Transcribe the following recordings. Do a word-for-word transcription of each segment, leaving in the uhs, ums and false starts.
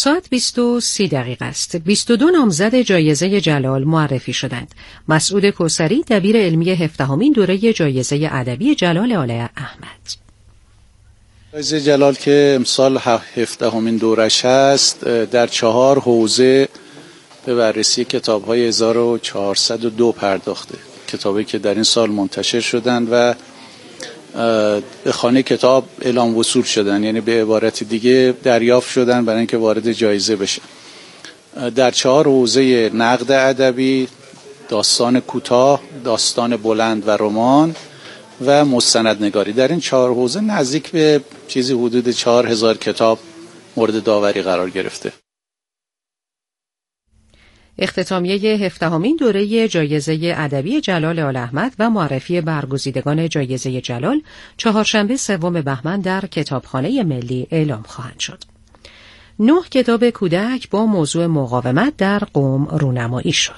ساعت بیست و سی دقیقه است. بیست و دو نامزد جایزه جلال معرفی شدند. مسعود کوثری دبیر علمی هفدهمین دوره جایزه ادبی جلال آل احمد. جایزه جلال که امسال هفدهمین دورش هست در چهار حوزه به بررسی کتاب‌های هزار و چهارصد و دو پرداخته. کتابی که در این سال منتشر شدند و به خانه کتاب اعلام وصول شدن، یعنی به عبارت دیگه دریافت شدن برای اینکه وارد جایزه بشن. در چهار حوزه نقد ادبی، داستان کوتاه، داستان بلند و رمان و مستندنگاری. در این چهار حوزه نزدیک به چیزی حدود چهار هزار کتاب مورد داوری قرار گرفته. اختتامیه هفدهمین دوره جایزه ادبی جلال آل احمد و معرفی برگزیدگان جایزه جلال چهارشنبه سوم بهمن در کتابخانه ملی اعلام خواهند شد. نه کتاب کودک با موضوع مقاومت در قم رونمایی شد.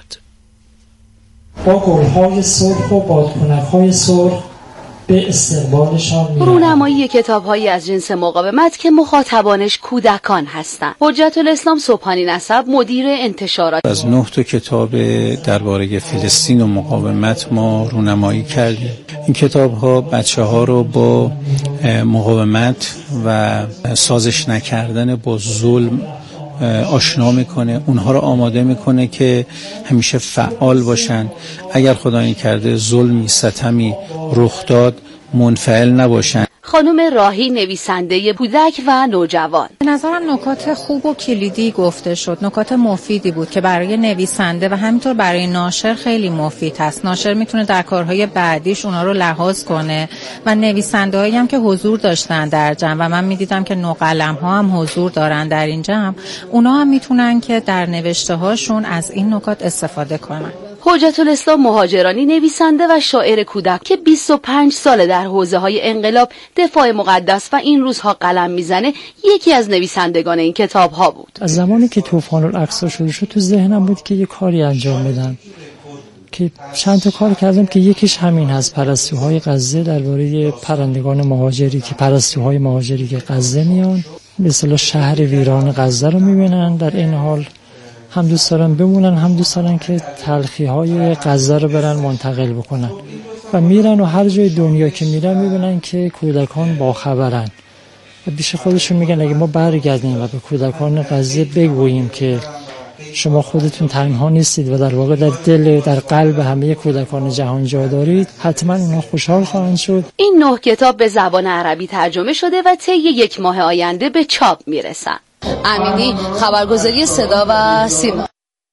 با گل‌های سرخ و بادکنک‌های سرخ به استقبالشان می‌رود. رونمایی کتاب‌هایی از جنس مقاومت که مخاطبانش کودکان هستند. حجت الاسلام صبحانی نسب مدیر انتشارات از نه تا کتاب درباره فلسطین و مقاومت ما رونمایی کردیم. این کتاب‌ها بچه‌ها رو با مقاومت و سازش نکردن با ظلم آشنا میکنه، اونها رو آماده میکنه که همیشه فعال باشن. اگر خدایی کرده ظلمی ستمی رخ داد منفعل نباشن. خانم راهی نویسنده کودک و نوجوان: به نظرم نکات خوب و کلیدی گفته شد، نکات مفیدی بود که برای نویسنده و همینطور برای ناشر خیلی مفید هست. ناشر میتونه در کارهای بعدیش اونا رو لحاظ کنه و نویسنده هایی هم که حضور داشتن در جمع و من میدیدم که نوقلم ها هم حضور دارن در این جمع، اونا هم میتونن که در نوشته هاشون از این نکات استفاده کنن. حجت الاسلام مهاجرانی نویسنده و شاعر کودک که بیست و پنج ساله در حوزه‌های انقلاب، دفاع مقدس و این روزها قلم میزنه، یکی از نویسندگان این کتاب‌ها بود. از زمانی که طوفان الاقصی شروع شد تو ذهنم بود که یه کاری انجام بدم که چند تا کار کردم که یکیش همین هست، پرستوهای غزه، درباره پرندگان مهاجری که پرستوهای مهاجری که غزه میان به اصطلاح شهر ویران غزه رو میبینن، در این حال هم دوست دارن بمونن هم دوست دارن که تلخی‌های غزه رو برن منتقل بکنن و میرن و هر جای دنیا که میرن میبینن که کودکان باخبرن و بیش خودشون میگن اگه ما برگردیم و به کودکان غزه بگوییم که شما خودتون تنها نیستید و در واقع در دل در قلب همه کودکان جهان جا دارید، حتما اونا خوشحال خواهند شد. این نه کتاب به زبان عربی ترجمه شده و طی یک ماه آینده به چاپ میرسن. امینی، خبرگزاری صدا و سیما.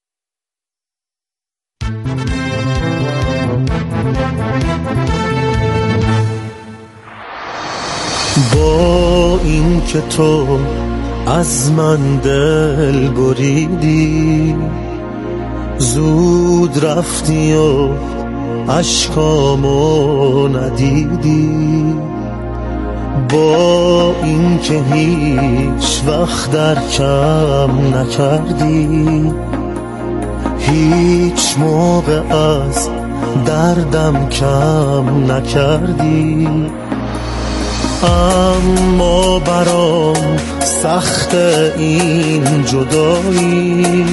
با این که تو از من دل بریدی، زود رفتی و اشکامو ندیدی، با این که هیچ وقت در کم نکردی، هیچ موقع از دردم کم نکردی، اما برام سخت این جدایی،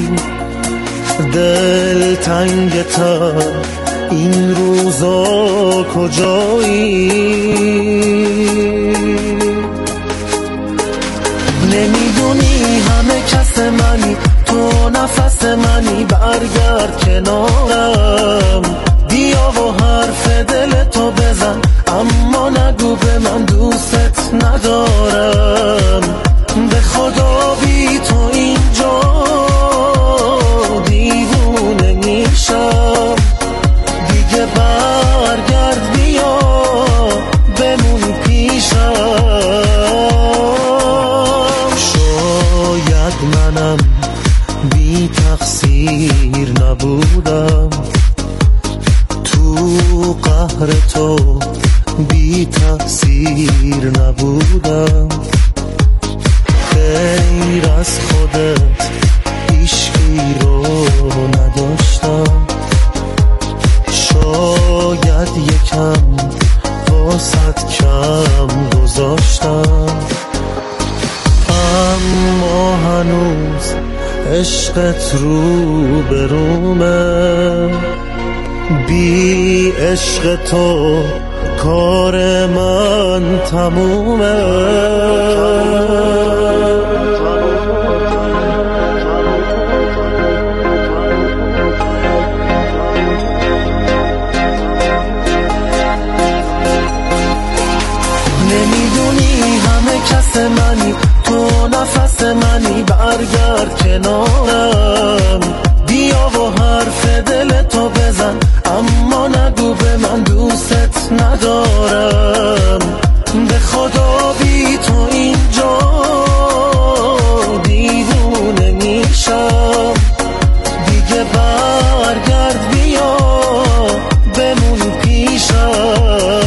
دل تنگ تر این روزا کجایی، نمیدونی همه کس منی، تو نفس منی، برگرد کنارم، بیا و حرف دل تو بزن، اما نگو به من دوست ندارم، به خدا بی تو اینجا دیوونه میشم، دیگه برگرد بیا بمون پیشم، شاید منم بی تقصیر نبودم، تو قهر تو بی تقصیر نبودم، غیر از خودت هیچکی رو نداشتم، شاید یکم واسط کم گذاشتم، اما هنوز عشقت رو برومه، بی عشق تو کار من تمومه. نمیدونی همه کس منی، تو نفس منی، برگرد کنارم، بیا و حرف دل تو بزن، اما نگو به من دوست ندارم. به خدا بی تو اینجا دیوونه میشم، دیگه برگرد بیا بمون پیشم.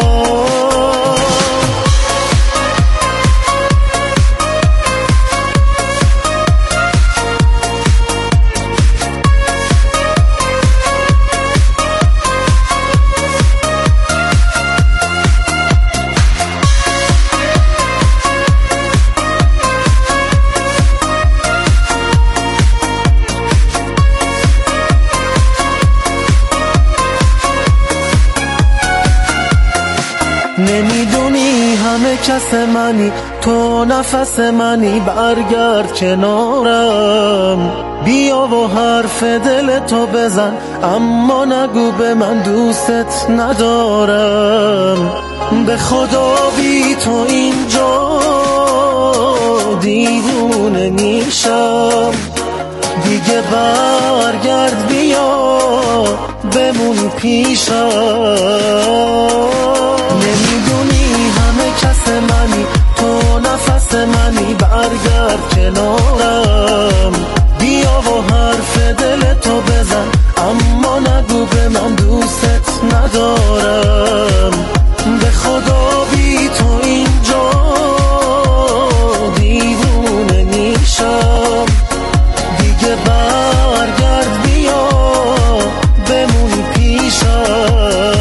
نمیدونی همه کس منی، تو نفس منی، برگرد کنارم، بیا و حرف دل تو بزن، اما نگو به من دوست ندارم. به خدا بی تو اینجا دیوونه میشم، دیگه برگرد بیا بمون پیشم. نمیدونی همه کس منی، تو نفس منی، برگرد کنارم، بیا و حرف دل تو بزن، اما نگو به من دوست ندارم. به خدا بی تو اینجا دیوونه میشم، دیگه برگرد بیا بمون پیشم.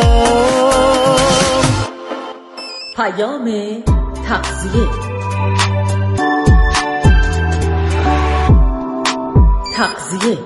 پیام تغذیه. تغذیه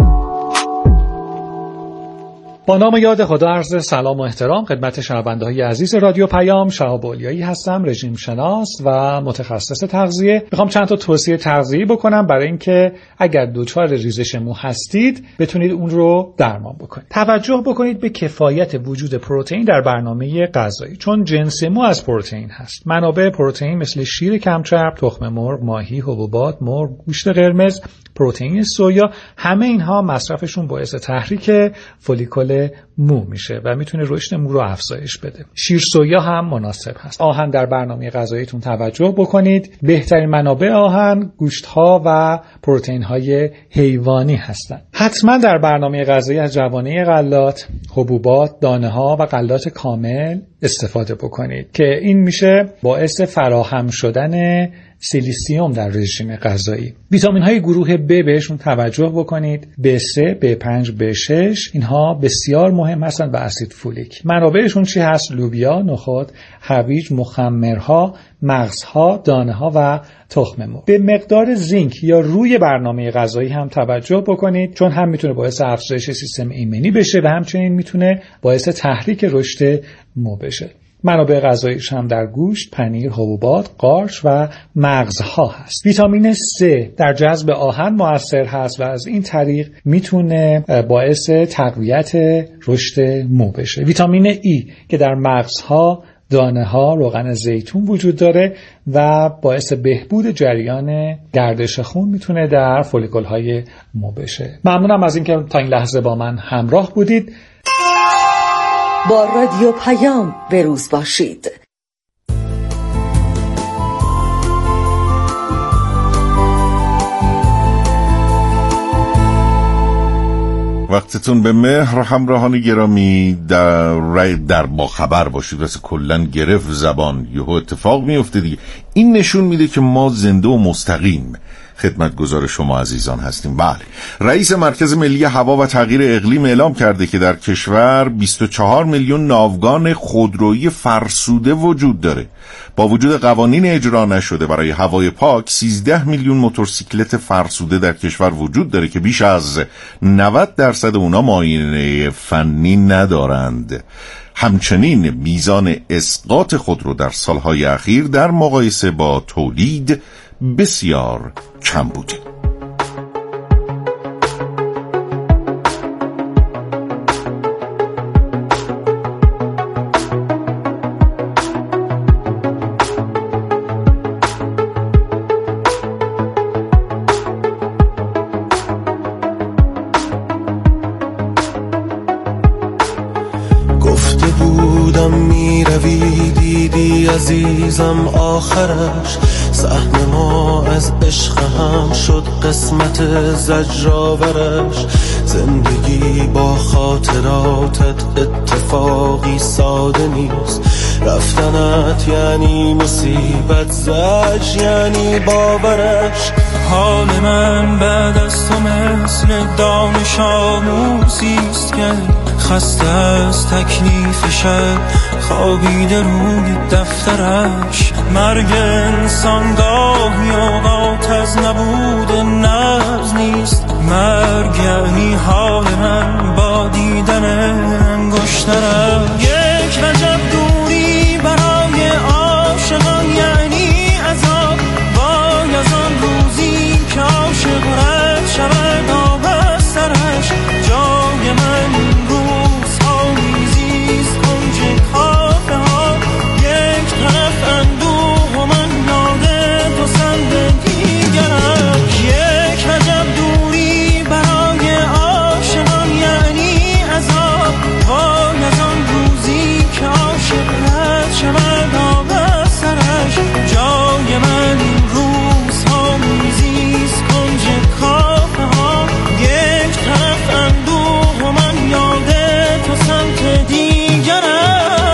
با نام یاد خدا عرض سلام و احترام خدمت شنونده‌های عزیز رادیو پیام. شهاب اولیایی هستم، رژیم شناس و متخصص تغذیه. میخوام چند تا توصیه تغذیه‌ای بکنم برای اینکه اگر دچار ریزش مو هستید بتونید اون رو درمان بکنید. توجه بکنید به کفایت وجود پروتئین در برنامه غذایی، چون جنس مو از پروتئین هست. منابع پروتئین مثل شیر کمچرب، تخم مرغ، ماهی، حبوبات، مرغ، گوشت قرمز، پروتئین سویا، همه اینها مصرفشون باعث تحریک فولیکول مو میشه و میتونه رشد مو رو افزایش بده. شیر سویا هم مناسب هست. آهن در برنامه غذاییتون توجه بکنید. بهترین منابع آهن گوشت‌ها و پروتئین‌های حیوانی هستند. حتما در برنامه غذایی از جوانه غلات، حبوبات، دانه‌ها و غلات کامل استفاده بکنید که این میشه باعث فراهم شدن سیلیسیوم در رژیم غذایی. ویتامین های گروه ب بهشون توجه بکنید. بی سه، بی پنج، بی شش اینها بسیار مهم هستند و اسید فولیک. منابعشون چی هست؟ لوبیا، نخود، هویج، مخمرها، مغزها، دانه‌ها و تخم مرغ. به مقدار زینک یا روی برنامه غذایی هم توجه بکنید، چون هم میتونه باعث افزایش سیستم ایمنی بشه و همچنین میتونه باعث تحریک رشد مو بشه. منابع غذاییش هم در گوشت، پنیر، حبوبات، قارچ و مغزها هست. ویتامین C در جذب آهن مؤثر هست و از این طریق میتونه باعث تقویت رشد مو بشه. ویتامین E که در مغزها، دانه‌ها، روغن زیتون وجود داره و باعث بهبود جریان گردش خون میتونه در فولیکول‌های مو بشه. ممنونم از اینکه تا این لحظه با من همراه بودید. با رادیو پیام بروز باشید. وقتتون به مهر. همراهان گرامی، در در با خبر باشید. واسه کلن گرفت زبان یهو اتفاق میفته دیگه. این نشون میده که ما زنده و مستقیم خدمتگزار شما عزیزان هستیم. بله، رئیس مرکز ملی هوا و تغییر اقلیم اعلام کرده که در کشور بیست و چهار میلیون ناوگان خودرویی فرسوده وجود داره. با وجود قوانین اجرا نشده برای هوای پاک، سیزده میلیون موتورسیکلت فرسوده در کشور وجود داره که بیش از نود درصد اونا معاینه فنی ندارند. همچنین میزان اسقاط خودرو در سالهای اخیر در مقایسه با تولید بسیار کم بوده. گفته بودم میروی، دیدی عزیزم آخرش، سهم ما از عشق هم شد قسمت زجرآورش. زندگی با خاطراتت اتفاقی ساده نیست، رفتنت یعنی مصیبت، زج یعنی باورش. حال من بعد از تو مثل دانش آموزیست که خسته از تکلیف شب، خوابیده روی دفترش. مرگ انسان گاهی اوقات از نبود نبض نیست، مرگ یعنی حال من با دیدن انگشترش. یک وجب دوری برای عاشقان یعنی عذاب، وای از آن روزی که عاشق رد شود آب از سرش. جای من روزها میزیست کنج کافه ها، یک طرف اندوه و من یاد تو سند دیگرم. یک عجب دوری برای عاشقان یعنی عذاب، وای از آن روزی که عاشق رد شود آب از سرش. جای من روزها میزیست کنج کافه ها، یک طرف اندوه و من یاد تو سمت دیگرش.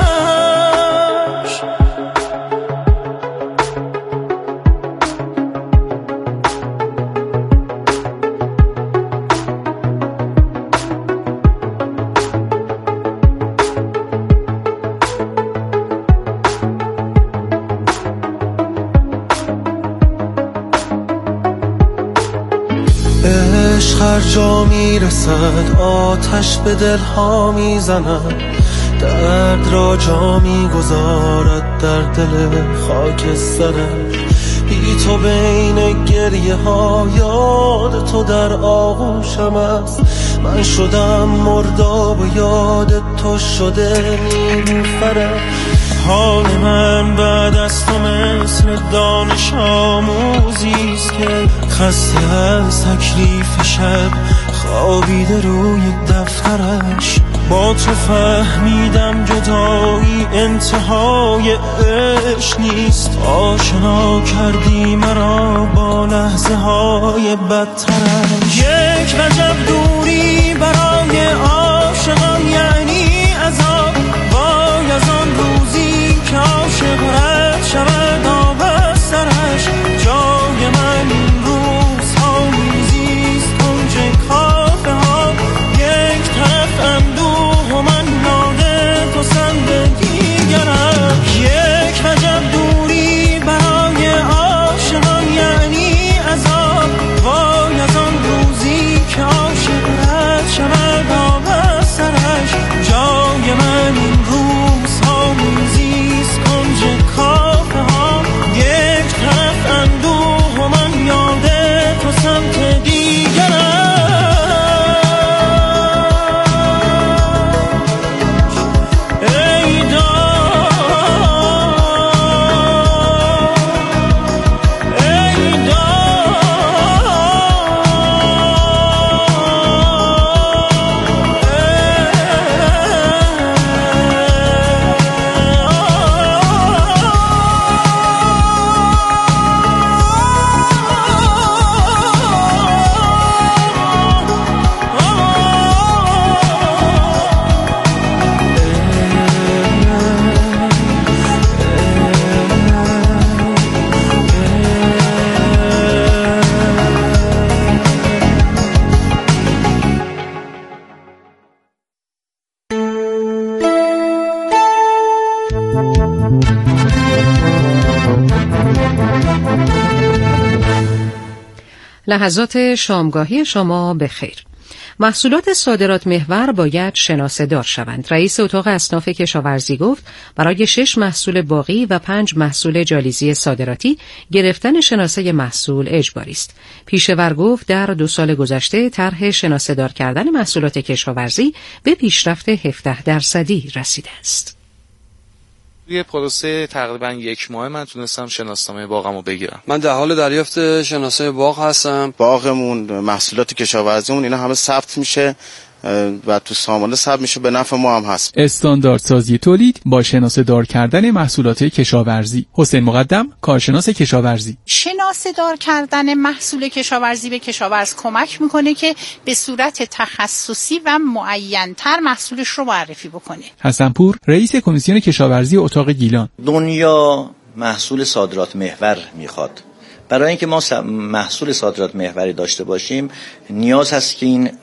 عشق هر جا میرسد آتش به دلها میزند، درد را جا میگذارد در دل خاکسترش. بی تو بین گریه ها یاد تو در آغوشم است، من شدم مرداب و یاد تو شده نیلوفرش. حال من بعد از تو مثل دانش آموزیست که خسته از تکلیف شب، خوابیده روی دفترش. با تو فهمیدم جدایی انتهای عشق نیست، آشنا کردی مرا با لحظه های بدترش. یک وجب دوری برای عاشقان یعنی عذاب، وای از آن روزی که عاشق رد شود آب از سرش. جای من روزها میزیست کنج کافه ها، یک طرف اندوه و من یاد تو سند دیگرم. یک عجب دوری برای عاشقان یعنی عذاب، وای از آن روزی که عاشق رد شود آب لحظات شامگاهی شما بخیر. محصولات صادرات محور باید شناسه‌دار شوند. رئیس اتاق اصناف کشاورزی گفت برای شش محصول باقی و پنج محصول جالیزی صادراتی گرفتن شناسه محصول اجباری است. پیشور گفت در دو سال گذشته طرح شناسه‌دار کردن محصولات کشاورزی به پیشرفت هفده درصدی رسیده است. توی پروسه تقریبا یک ماه من تونستم شناسنامه باغمو بگیرم. من در حال دریافت شناسه باغ هستم. باغمون، محصولات کشاورزیمون اینا همه ثبت میشه و تو سامانه ثبت میشه، به نفع ما هم هست. استانداردسازی تولید با شناسه دار کردن محصولات کشاورزی. حسین مقدم، کارشناس کشاورزی. شناسه دار کردن محصول کشاورزی به کشاورز کمک میکنه که به صورت تخصصی و معین‌تر محصولش رو معرفی بکنه. حسنپور، رئیس کمیسیون کشاورزی اتاق گیلان. دنیا محصول صادرات محور میخواد. برای اینکه ما محصول صادرات محوری داشته باشیم نیاز هست که این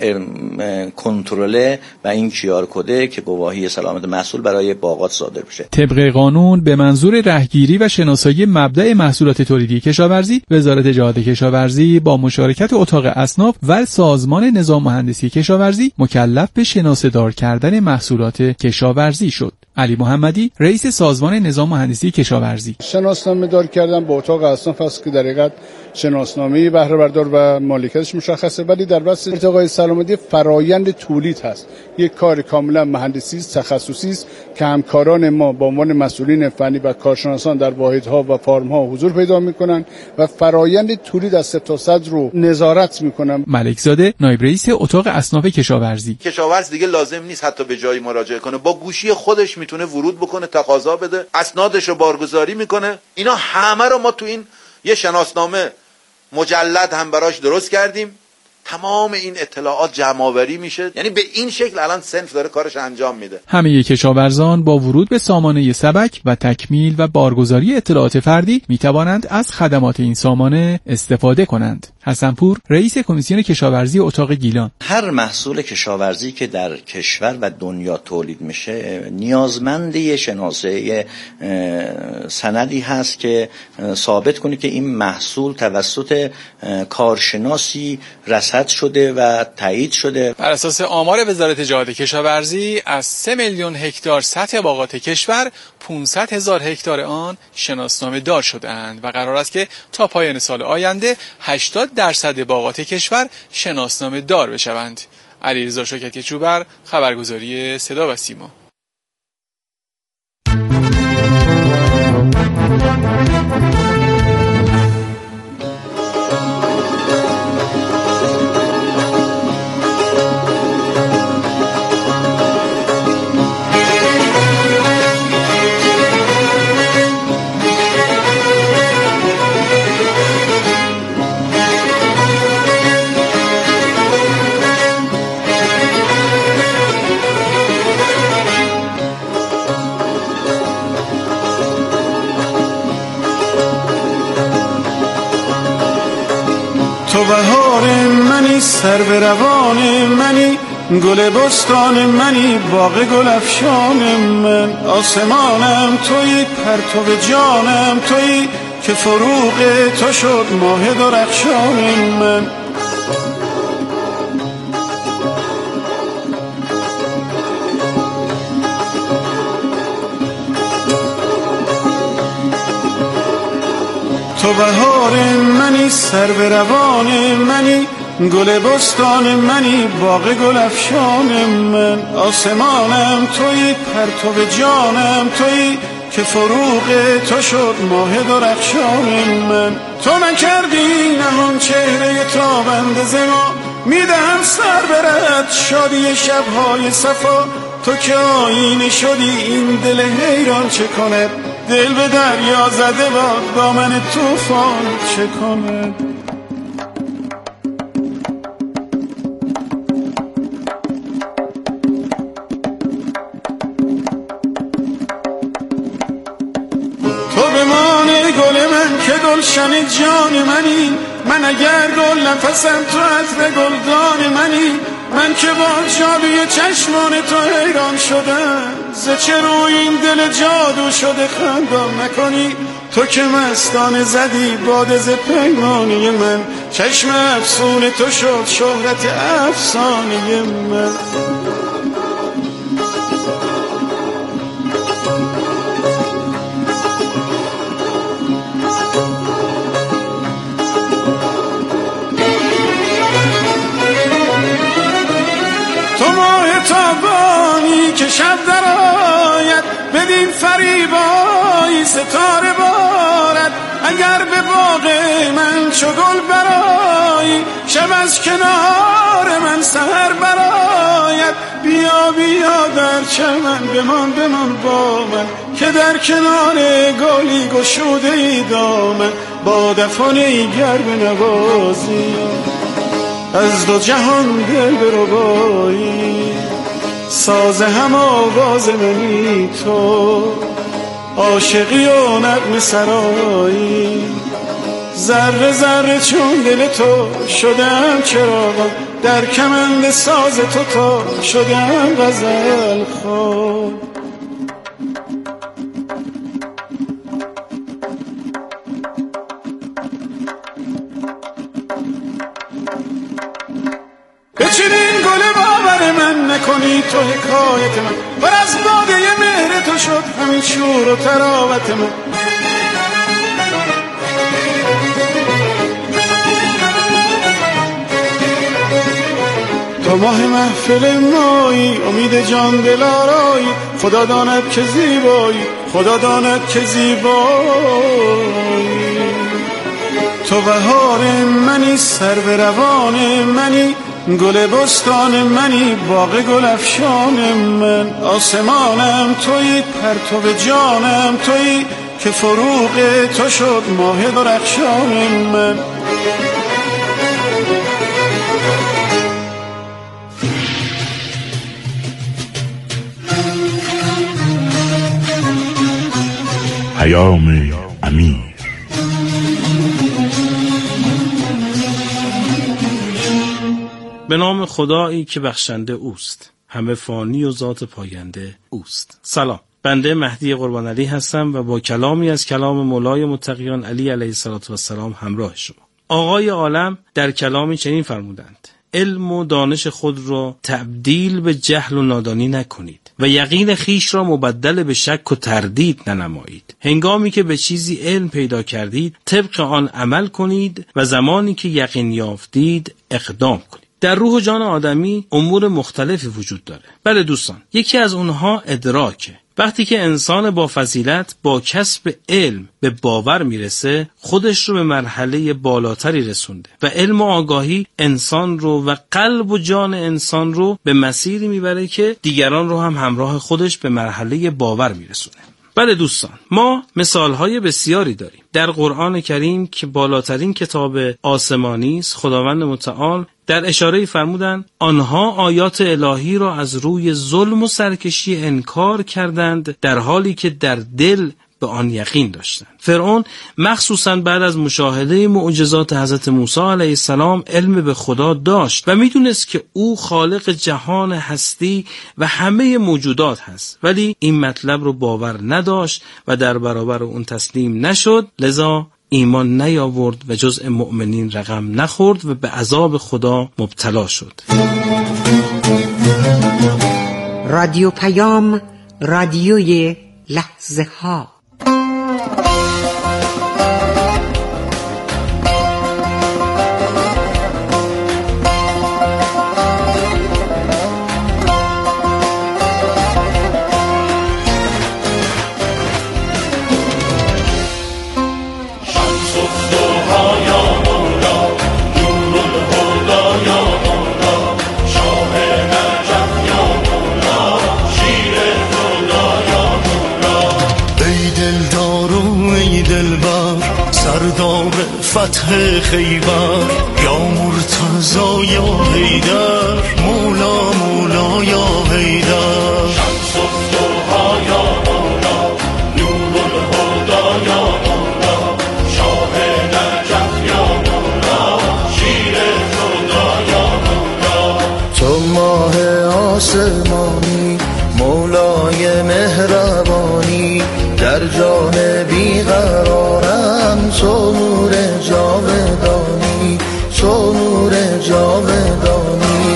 کنترل و این کیار کده که گواهی سلامت محصول برای باغات صادر بشه. طبق قانون به منظور رهگیری و شناسایی مبدأ محصولات تولیدی کشاورزی، وزارت جهاد کشاورزی با مشارکت اتاق اصناف و سازمان نظام مهندسی کشاورزی مکلف به شناسه‌دار کردن محصولات کشاورزی شد. علی محمدی، رئیس سازمان نظام مهندسی کشاورزی. شناسنامه دار کردن با اتاق اصناف است که در حقیقت شناسنامه بهره بردار و مالکیتش مشخصه، ولی در بحث ارتقای سلامتی فرایند تولید هست. یک کار کاملا مهندسی است، تخصصی است که همکاران ما با عنوان مسئولین فنی و کارشناسان در واحدها و فارم‌ها حضور پیدا می‌کنند و فرایند تولید از صفر تا صد رو نظارت می‌کنند. ملک زاده، نایب رئیس اتاق اصناف کشاورزی. کشاورز دیگه لازم نیست حتی به جایی مراجعه کنه، با گوشی خودش میتونه ورود بکنه، تقاضا بده، اسنادش رو بارگذاری میکنه. اینا همه رو ما تو این یه شناسنامه مجلد هم براش درست کردیم. تمام این اطلاعات جمع آوری میشه، یعنی به این شکل الان صنف داره کارش انجام میده. همه کشاورزان با ورود به سامانه سبک و تکمیل و بارگذاری اطلاعات فردی میتوانند از خدمات این سامانه استفاده کنند. حسنپور، رئیس کمیسیون کشاورزی اتاق گیلان. هر محصول کشاورزی که در کشور و دنیا تولید میشه نیازمند یه شناسه سندی هست که ثابت کنه که این محصول توسط کارشناسی رصد شده و تایید شده. بر اساس آمار وزارت جهاد کشاورزی از سه میلیون هکتار سطح باغات کشور پانصد هزار هکتار آن شناسنامه دار شده‌اند و قرار است که تا پایان سال آینده هشتاد درصد باغات کشور شناسنامه دار بشوند. علیرضا شوکتی چوبر، خبرگزاری صدا و سیما. تو بهار منی، سر به روان منی، گل بستان منی، باغ گل افشان من. آسمانم تویی، پرتو جانم تویی، که فروغ تو شد ماه درخشان من. تو بهار منی، سر به روان منی، گل بستان منی، باغ گل افشان من. آسمانم تویی، پرتو جانم تویی، که فروغ تو شد ماه درخشان من. تو من کردی نهان چهره تابنده ز ما، میدهم سر برد شادی شبهای صفا. تو که آینه شدی این دل حیران چه کند، دل به دریا زده با دامن طوفان چه کند. تو بمان گل من که گلشن جان منی، من اگر گل نفسم تو عطر گلدان منی. من که با جادوی چشمان تو حیران شدم، ز چه روی این دل جادو شده خندم نکنی؟ تو که مستانه زدی باد ز پیمانه من، چشم افسون تو شد شهرت افسانه من. که شب در آید بدین فریبایی ستاره بارد، اگر به باغ من چو گل برایی، شب از کنار من سحر براید. بیا بیا در چمن بمان بمان با من، که در کنار گلی گشوده ای دامن. با دفانه گر بنوازی از دو جهان دل بربایی، ساز هم آواز منی تو، عاشقی و نغمه سرایی. ذره ذره چون دل تو شدم چراغم، در کمند ساز تو تا شدم غزل خواه. بچینین گل باور من، نکنی تو حکایت من، بر از باده مهر تو شد همین شور و تراوت من. تو ماه محفل مایی، امید جان دل آرایی، خدا داند که زیبایی، خدا داند که زیبایی. تو بهار منی، سرو روان منی، گل بستان منی، باغ گل افشان من. آسمانم تویی، پرتو جانم تویی، که فروغ تو شد ماه درخشان من. پیام امیر. به نام خدایی که بخشنده اوست، همه فانی و ذات پاینده اوست. سلام، بنده مهدی قربان علی هستم و با کلامی از کلام مولای متقیان علی علیه السلام همراه شما. آقای عالم در کلامی چنین فرمودند: علم و دانش خود را تبدیل به جهل و نادانی نکنید و یقین خیش را مبدل به شک و تردید ننمایید. هنگامی که به چیزی علم پیدا کردید طبق آن عمل کنید و زمانی که یقین یافتید اقدام کنید. در روح و جان آدمی امور مختلفی وجود داره. بله دوستان، یکی از اونها ادراکه. وقتی که انسان با فضیلت با کسب علم به باور میرسه، خودش رو به مرحله بالاتری رسونده و علم و آگاهی انسان رو و قلب و جان انسان رو به مسیری میبره که دیگران رو هم همراه خودش به مرحله باور میرسونه. بله دوستان، ما مثالهای بسیاری داریم. در قرآن کریم که بالاترین کتاب آسمانی است، خداوند متعال در اشاره فرمودند آنها آیات الهی را از روی ظلم و سرکشی انکار کردند، در حالی که در دل به آن یقین داشتند. فرعون مخصوصاً بعد از مشاهده معجزات حضرت موسی علیه السلام علم به خدا داشت و میدونست که او خالق جهان هستی و همه موجودات هست، ولی این مطلب رو باور نداشت و در برابر اون تسلیم نشد، لذا ایمان نیاورد و جزء مؤمنین رقم نخورد و به عذاب خدا مبتلا شد. رادیو پیام، رادیوی لحظه ها. فتح خیبر یا مرتضی یا حیدر، مولا مولا یا حیدر. شمس الضحی یا مولا، نور الهدی یا مولا، شاه نجف یا مولا، شیر خدا یا مولا. تو ماه آسمانی، مولای بیقرارم، تو نور جاودانی، تو نور جاودانی.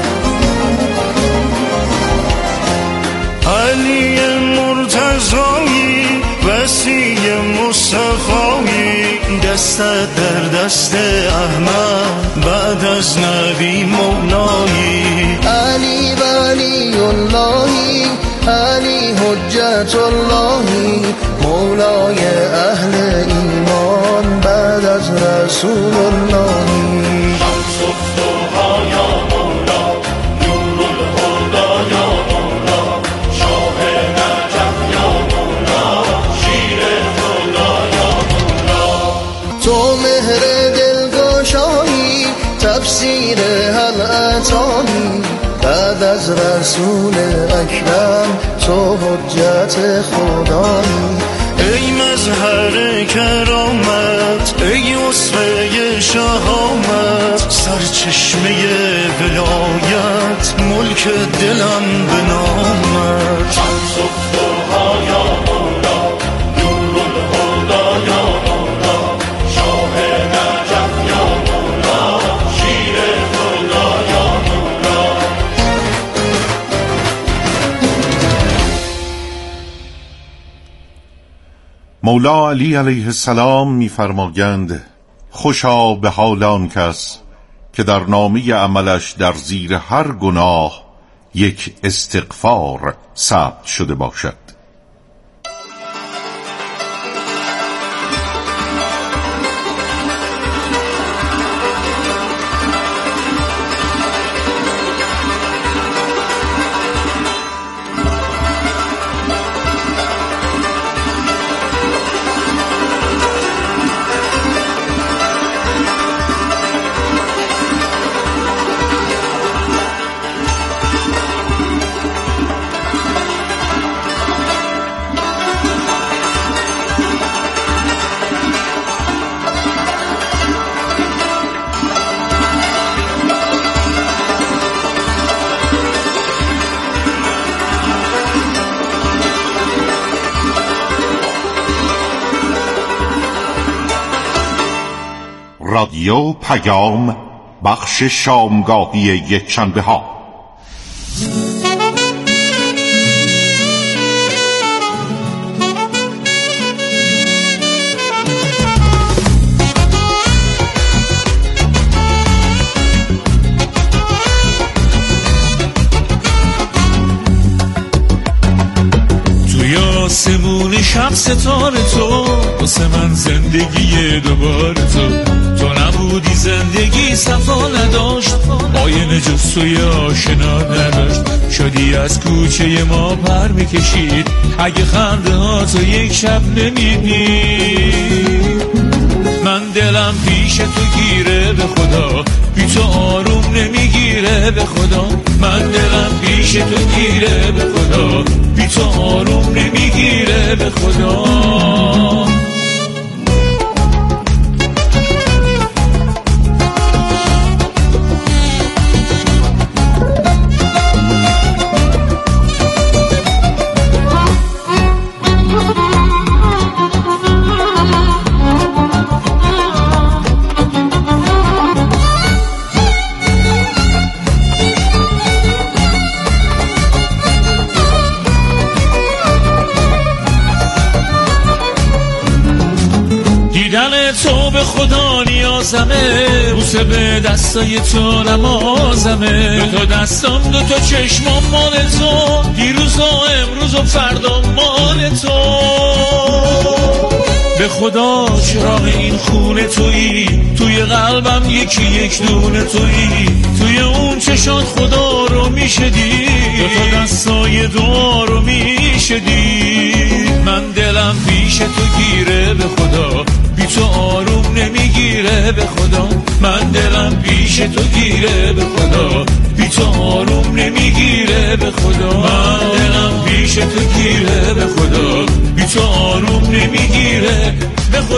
علی مرتضایی وسیع مصطفایی، دستت در دست احمد بعد از نبی مولایی. علی ولی اللهی، علی حجت اللهی، مولای اهل ایمان بعد از رسول اللهی. شمس الضحی یا مولا، نور الهدی یا مولا، شاه نجف یا مولا، شیر خدا یا مولا. تو مهر دلگشایی، تفسیر هل اتانی، بعد از رسول اکرم تو حجت خدایی. ای مظهر کرامت، ای اسوه شهامت، سرچشمه ولایت، ملک دلم به نامت. شمس الضحی یا مولا، نور الهدی یا مولا، شاه نجف یا مولا، شیر خدا یا مولا. مولا علی علیه السلام می‌فرمایند خوشا به حال آن کس که در نامه عملش در زیر هر گناه یک استغفار ثبت شده باشد. رادیو پیام، بخش شامگاهی یک شنبه ها. توی آسمون شب ستاره تو، واسه من زندگی دوباره تو. تو نبودی زندگی صفا نداشت، آینه جز توی آشنا نداشت. شدی از کوچه ما پر میکشید، اگه خنده ها تو یک شب نمیدید. من دلم پیش تو گیره به خدا، بی تو آروم نمیگیره به خدا. من دلم پیش تو گیره به خدا، بی تو آروم نمیگیره به خدا. تو به خدا نیازمه، بوسه به دستای تو نمازمه. دو تا دستام دو تا چشمام مال تو، دیروز و امروز و فردا مال تو. به خدا چراغ این خونه تویی، توی قلبم یکی یک دونه تویی. توی اون چشات خدا رو میشدی، دو تا دستای دعا رو میشدی. من دلم پیش تو گیره به خدا، بی تو آروم نمیگیره به خدا. من دلم پیش تو گیره به خدا، بی تو آروم نمیگیره به خدا. من دلم پیش تو گیره به خدا، بی تو آروم نمیگیره به خدا.